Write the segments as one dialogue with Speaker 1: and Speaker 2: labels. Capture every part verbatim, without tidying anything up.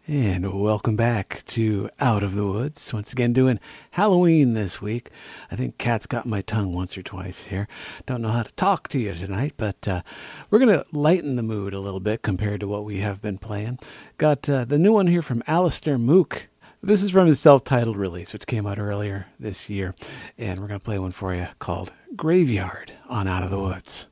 Speaker 1: And welcome back to Out of the Woods. Once again, doing Halloween this week. I think Kat's got my tongue once or twice here. Don't know how to talk to you tonight, but uh, we're going to lighten the mood a little bit compared to what we have been playing. Got uh, the new one here from Alistair Mook. This is from his self-titled release, which came out earlier this year. And we're going to play one for you called Graveyard on Out of the Woods.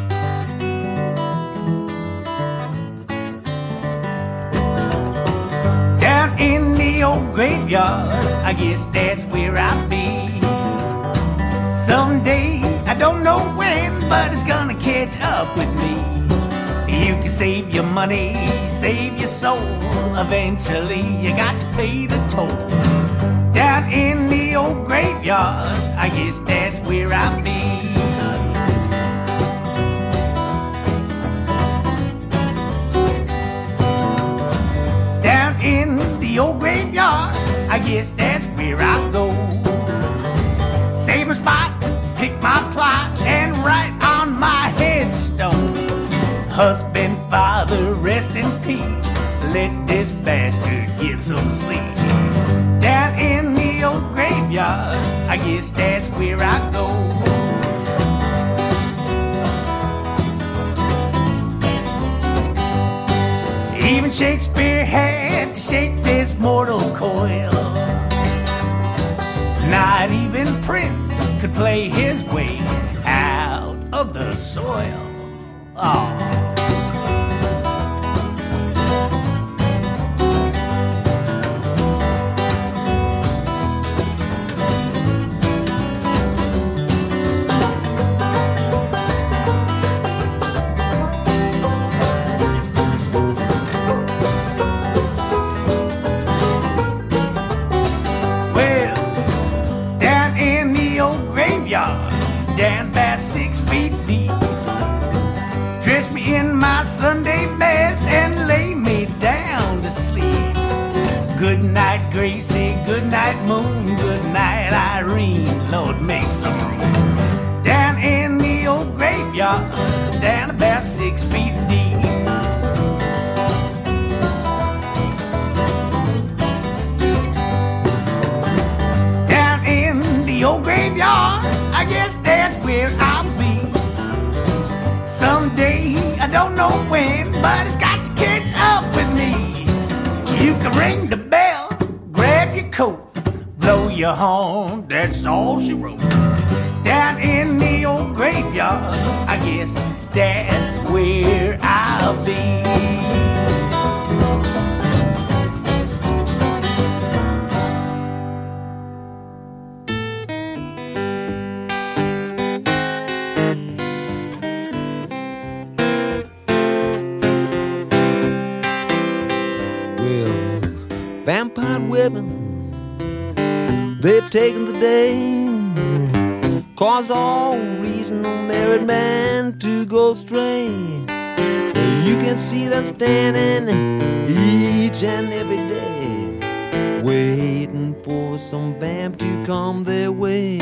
Speaker 2: Down in the old graveyard, I guess that's where I'll be. Someday, I don't know when, but it's gonna catch up with me. You can save your money, save your soul. Eventually, you got to pay the toll. Down in the old graveyard, I guess that's where I'll be. Down in the old graveyard, I guess that's where I'll go. Save my spot, pick my plot, and write on my headstone. Husband, father, rest in peace. Let this bastard get some sleep. Down in the old graveyard, I guess that's where I go. Even Shakespeare had to shake this mortal coil. Not even Prince could play his way out of the soil. Oh. Down about six feet deep. Dress me in my Sunday best and lay me down to sleep. Good night, Gracie, good night, Moon, good night, Irene, Lord, make some room. Down in the old graveyard, down about six feet deep. Down in the old graveyard, I guess that's where I'll be. Someday, I don't know when, but it's got to catch up with me. You can ring the bell, grab your coat, blow your horn, that's all she wrote. Down in the old graveyard, I guess that's where I'll be.
Speaker 3: Vampire women, they've taken the day, cause all reason no married man to go stray. You can see them standing each and every day, waiting for some vamp to come their way.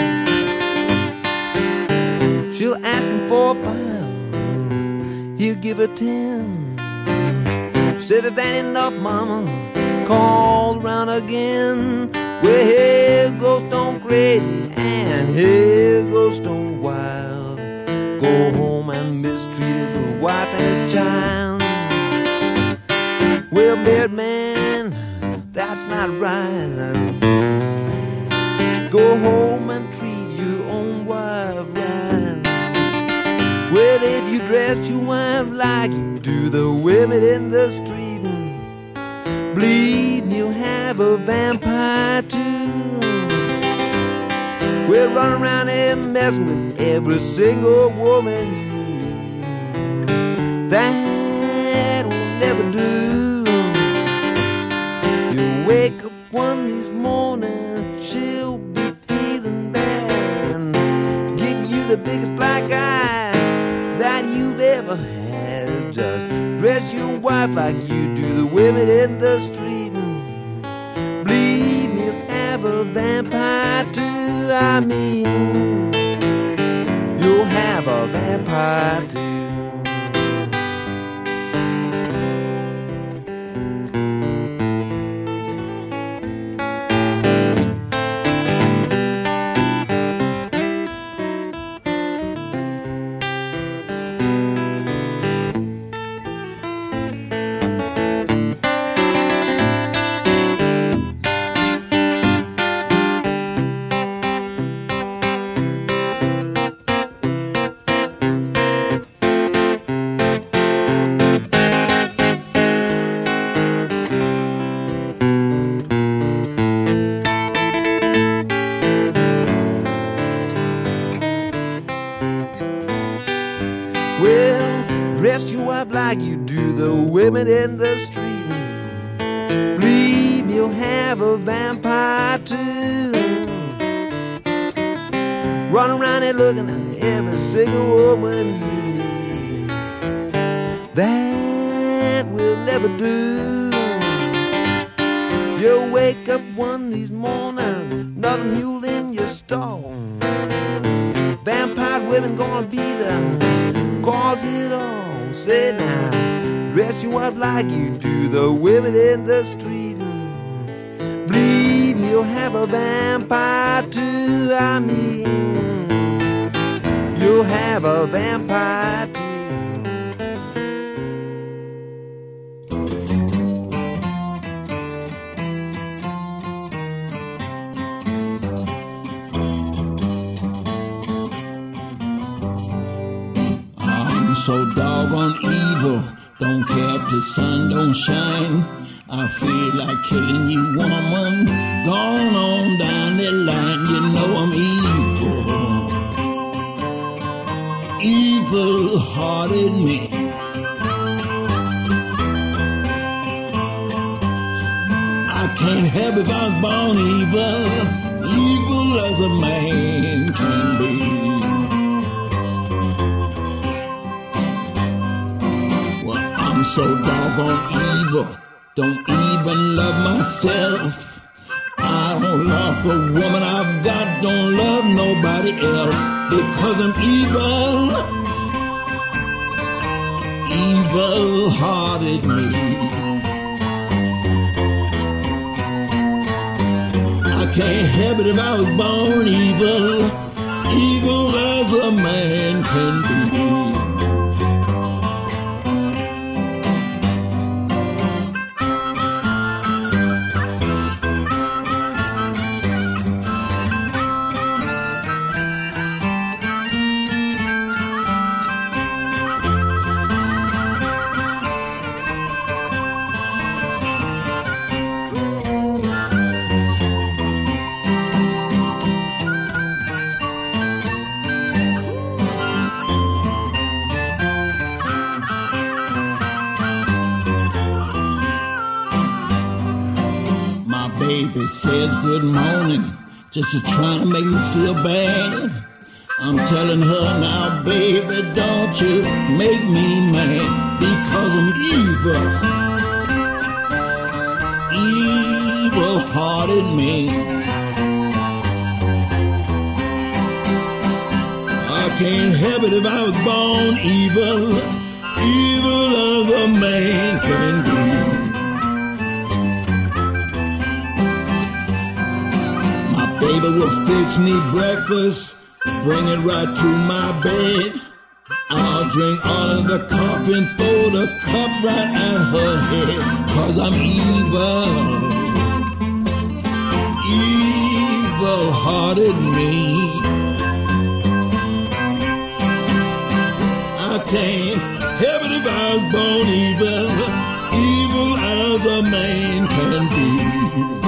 Speaker 3: She'll ask him for a pound, he'll give her ten. Said if that ain't enough, mama, call around again. Well, here goes Stone Crazy and here goes Stone Wild. Go home and mistreat his wife and his child. Well, married man, that's not right. Go home and treat your own wife right. Well, if you dress your wife like you do the women in the street, believe me, you'll have a vampire too. We'll run around and messing with every single woman. That will never do. You wake up one of these mornings, she'll be feeling bad, and give you the biggest black eye that you've ever had. Just dress your wife like you do the women in the street, and believe me, you'll have a vampire too. I mean, you'll have a vampire too. to the women in the street. Believe you'll have a vampire too. Run around and looking at every single woman you meet. That will never do. You'll wake up one of these mornings, another mule in your stall. Vampire women gonna be the cause it all. Say now, dress you up like you do the women in the street. Believe me, you'll have a vampire too. I mean, you'll have a vampire too.
Speaker 4: So doggone evil, don't care if the sun don't shine. I feel like killing you, woman. Gone on down the line, you know I'm evil. Evil-hearted me. I can't help if I was born evil. Evil as a man can be. I'm so doggone evil, don't even love myself. I don't love the woman I've got, don't love nobody else, because I'm evil. Evil-hearted me. I can't help it if I was born evil. Evil as a man can be. Baby says good morning, just to try to make me feel bad. I'm telling her now, baby, don't you make me mad, because I'm evil. Evil-hearted me. I can't help it if I was born evil. Evil as a man can be. Baby will fix me breakfast, bring it right to my bed. I'll drink all of the coffee and throw the cup right at her head, 'cause I'm evil. Evil-hearted me. I can't help it if I was born evil. Evil as a man can be.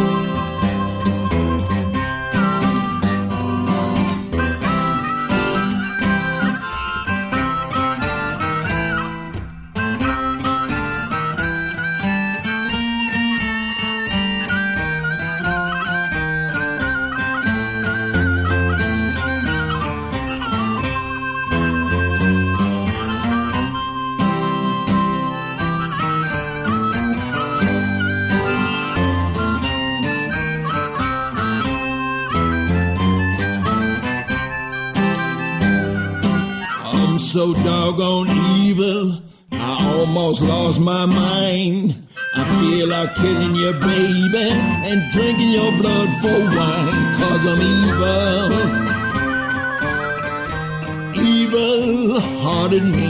Speaker 4: So doggone evil, I almost lost my mind. I feel like killing your baby and drinking your blood for wine, 'cause I'm evil. Evil-hearted me.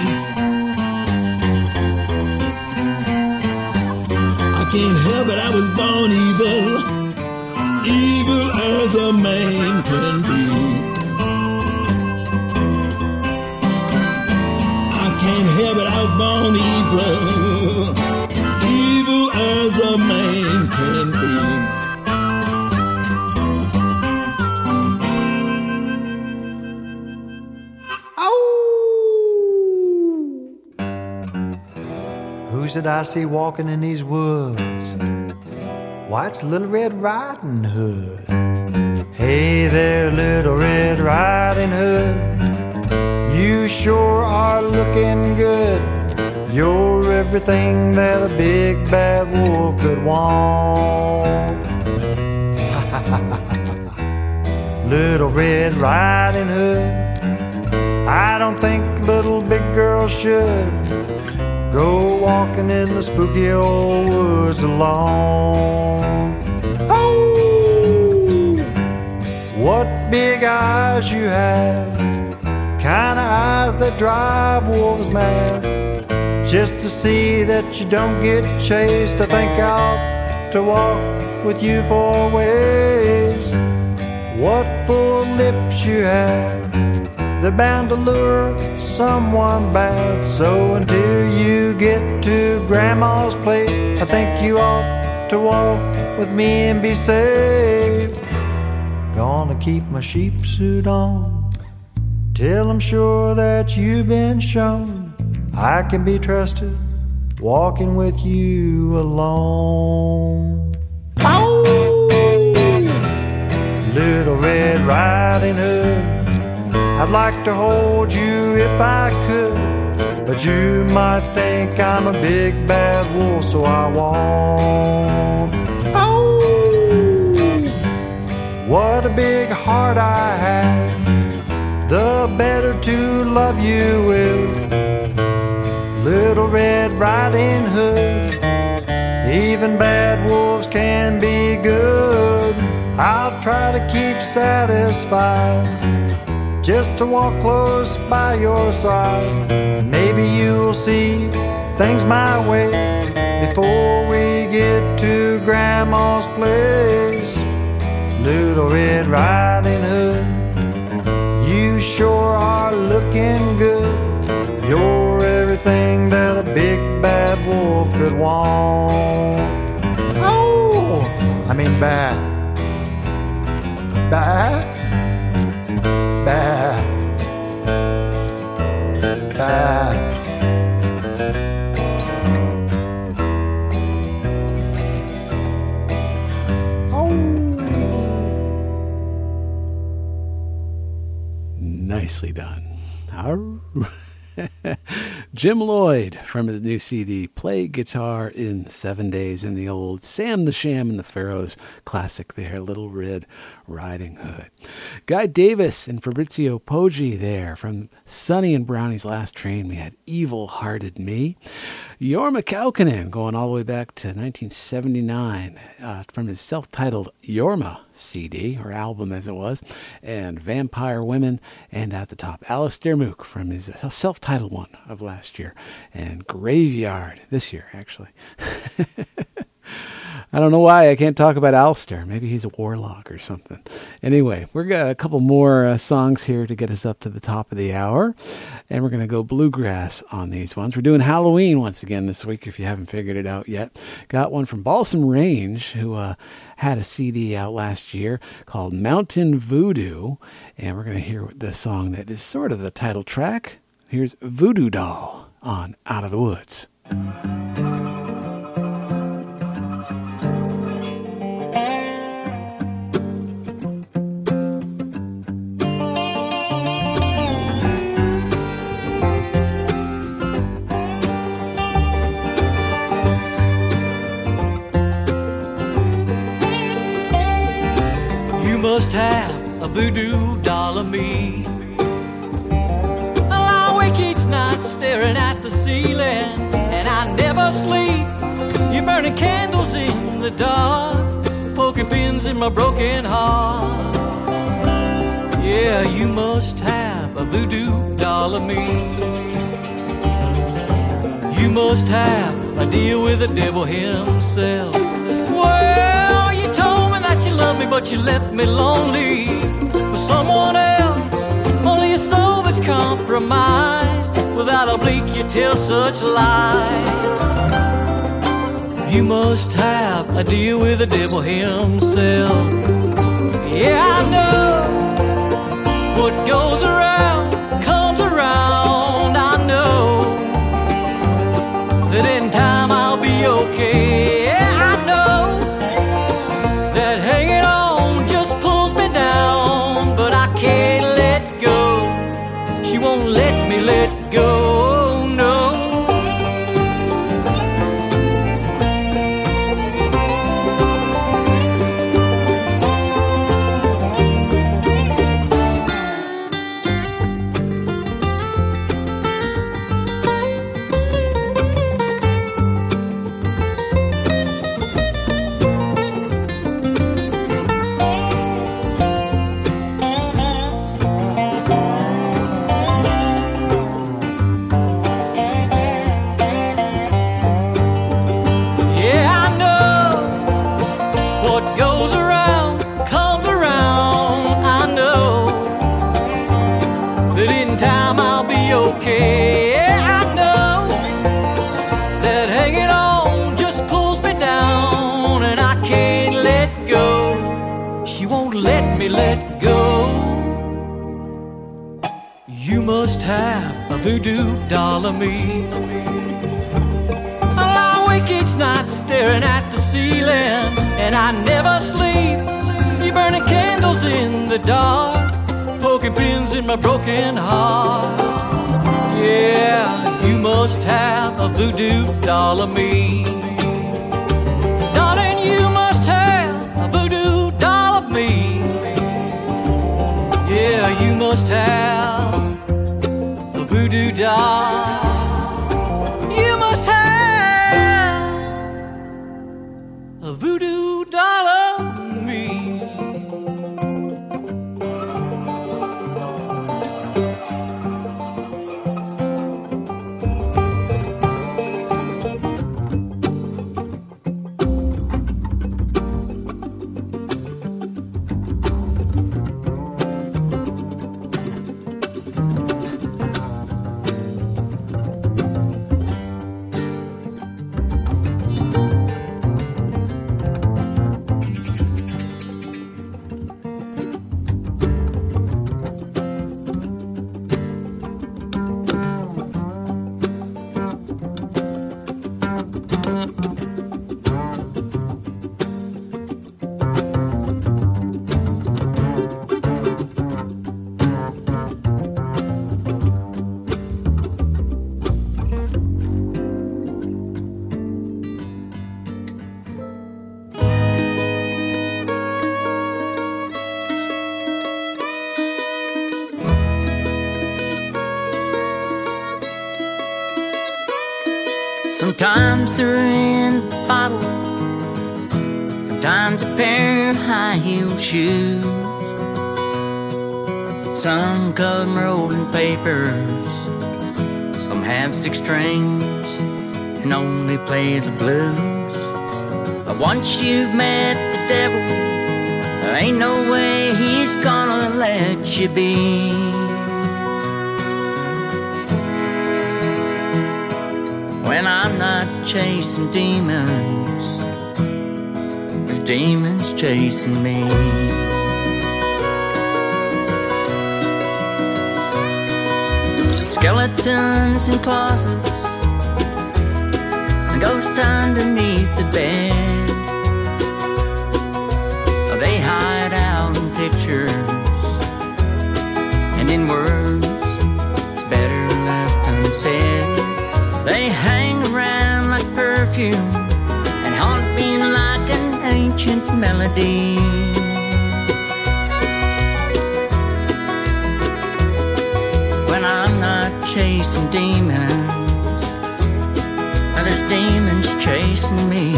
Speaker 4: I can't help it, I was born evil. Evil as a man can be. Can't help it, I was born evil. Evil as a man can be. Oh!
Speaker 5: that I see walking in these woods? Why, it's Little Red Riding Hood. Hey there, Little Red Riding Hood, you sure are looking good. You're everything that a big bad wolf could want. Little Red Riding Hood, I don't think little big girls should go walking in the spooky old woods alone. Oh, what big eyes you have, kind of eyes that drive wolves mad. Just to see that you don't get chased, I think I'll to walk with you for a ways. What full lips you have, they're bound to lure someone bad. So until you get to Grandma's place, I think you ought to walk with me and be safe. Gonna keep my sheep suit on till I'm sure that you've been shown I can be trusted walking with you alone. Ow! Little Red Riding Hood, I'd like to hold you if I could, but you might think I'm a big bad wolf, so I won't. Oh, what a big heart I have, the better to love you with. Little Red Riding Hood, even bad wolves can be good. I'll try to keep satisfied just to walk close by your side. Maybe you'll see things my way before we get to Grandma's place. Little Red Riding Hood, you sure are looking good. You're everything that a big bad wolf could want. Oh, I mean bad. Bad. Bad. Bad. Oh.
Speaker 1: Nicely done. All right. Jim Lloyd from his new C D, Play Guitar in Seven Days, in the old Sam the Sham and the Pharaohs classic there, Little Red Riding Hood. Guy Davis and Fabrizio Poggi there from Sonny and Brownie's Last Train. We had Evil Hearted Me. Jorma Kaukonen going all the way back to nineteen seventy-nine uh, from his self-titled Jorma C D, or album as it was, and Vampire Women, and at the top, Alistair Mook from his self-titled one of last year, and Graveyard this year, actually. I don't know why I can't talk about Alistair. Maybe he's a warlock or something. Anyway, we've got a couple more uh, songs here to get us up to the top of the hour, and we're going to go bluegrass on these ones. We're doing Halloween once again this week, if you haven't figured it out yet. Got one from Balsam Range, who uh, had a C D out last year called Mountain Voodoo, and we're going to hear the song that is sort of the title track. Here's Voodoo Doll on Out of the Woods.
Speaker 6: You must have a voodoo doll of me. I wake each night staring at the ceiling, and I never sleep. You're burning candles in the dark, poking pins in my broken heart. Yeah, you must have a voodoo doll of me. You must have a deal with the devil himself. Well, you told me that you loved me, but you left me lonely for someone else. Only a soul that's compromised. Without a blink you tell such lies. You must have a deal with the devil himself. Yeah, I know what goes around comes around. I know that in time I me let go. You must have a voodoo doll of me. I wake each night staring at the ceiling, and I never sleep. You burning candles in the dark, poking pins in my broken heart. Yeah, you must have a voodoo doll of me. Darling, you must have a voodoo doll of me. Yeah, you must have a voodoo doll. You must have a voodoo doll of me.
Speaker 7: Sometimes they're in the bottle, sometimes a pair of high-heeled shoes, some cut rolling papers, some have six strings and only play the blues. But once you've met the devil, there ain't no way he's gonna let you be. When I'm not chasing demons, there's demons chasing me. Skeletons in closets, and ghosts underneath the bed. They hide out in pictures and in words it's better left unsaid. They hang around like perfume and haunt me like an ancient melody. When I'm not chasing demons, now there's demons chasing me.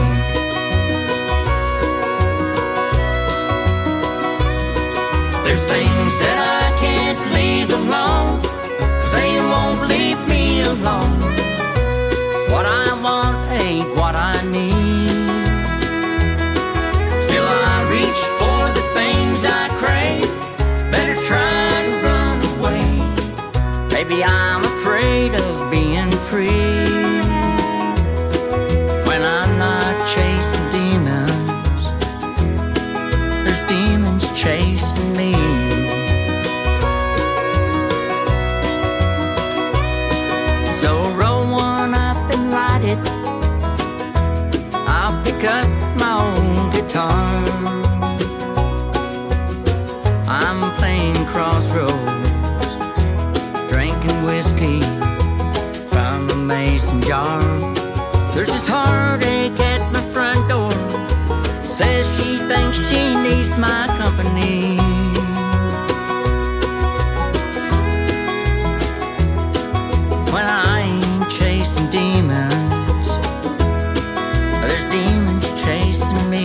Speaker 7: There's things that I can't leave alone, 'cause they won't leave me alone. What I want ain't what I need. Still I reach for the things I crave. Better try to run away. Maybe I'm afraid of being free. When I'm not chasing demons, there's demons chasing me. So roll one up and light it. I'll pick up my own guitar. I'm playing Crossroads, drinking whiskey from a mason jar. There's this heartache at my front door, says she thinks she needs my company. When I ain't chasing demons, there's demons chasing me.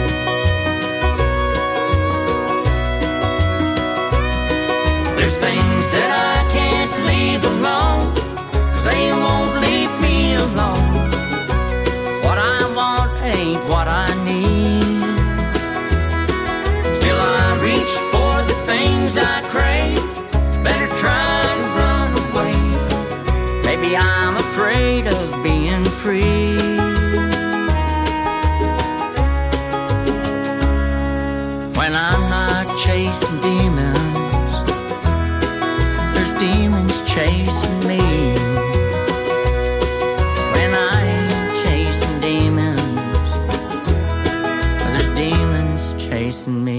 Speaker 7: There's things that I can't leave alone, 'cause they won't leave me alone. What I want ain't what I need. Still I reach for the things I crave. Better try to run away. Maybe I'm afraid of being free. When I'm not chasing chasing demons. There's demons chasing me. When I ain't chasing demons, there's demons chasing me.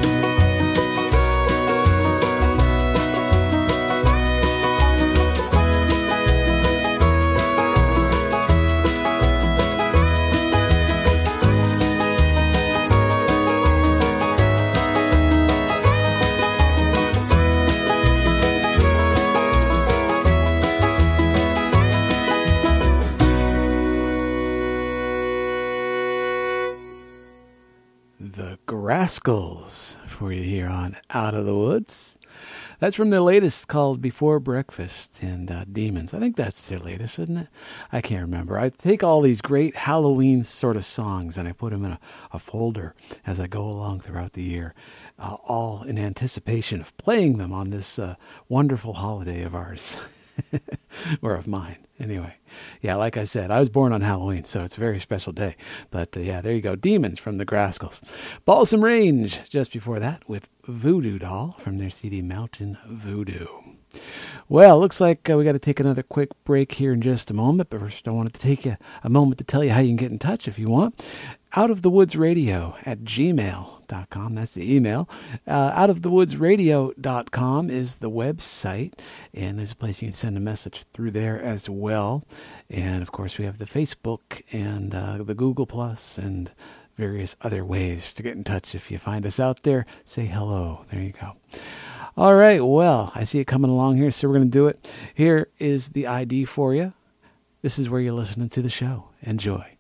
Speaker 1: Rascals for you here on Out of the Woods. That's from their latest called Before Breakfast and uh, Demons. I think that's their latest, isn't it? I can't remember. I take all these great Halloween sort of songs and I put them in a, a folder as I go along throughout the year, uh, all in anticipation of playing them on this uh, wonderful holiday of ours. Or of mine. Anyway, yeah, like I said, I was born on Halloween, so it's a very special day. But uh, yeah, there you go. Demons from the Rascals. Balsam Range just before that with Voodoo Doll from their C D Mountain Voodoo. Well, looks like uh, we got to take another quick break here in just a moment. But first, I wanted to take you a moment to tell you how you can get in touch if you want. Out of the Woods Radio at gmail dot com. That's the email. Uh, out of the woods radio dot com is the website, and there's a place you can send a message through there as well. And of course, we have the Facebook and uh, the Google Plus and various other ways to get in touch. If you find us out there, say hello. There you go. All right. Well, I see it coming along here, so we're going to do it. Here is the I D for you. This is where you're listening to the show. Enjoy.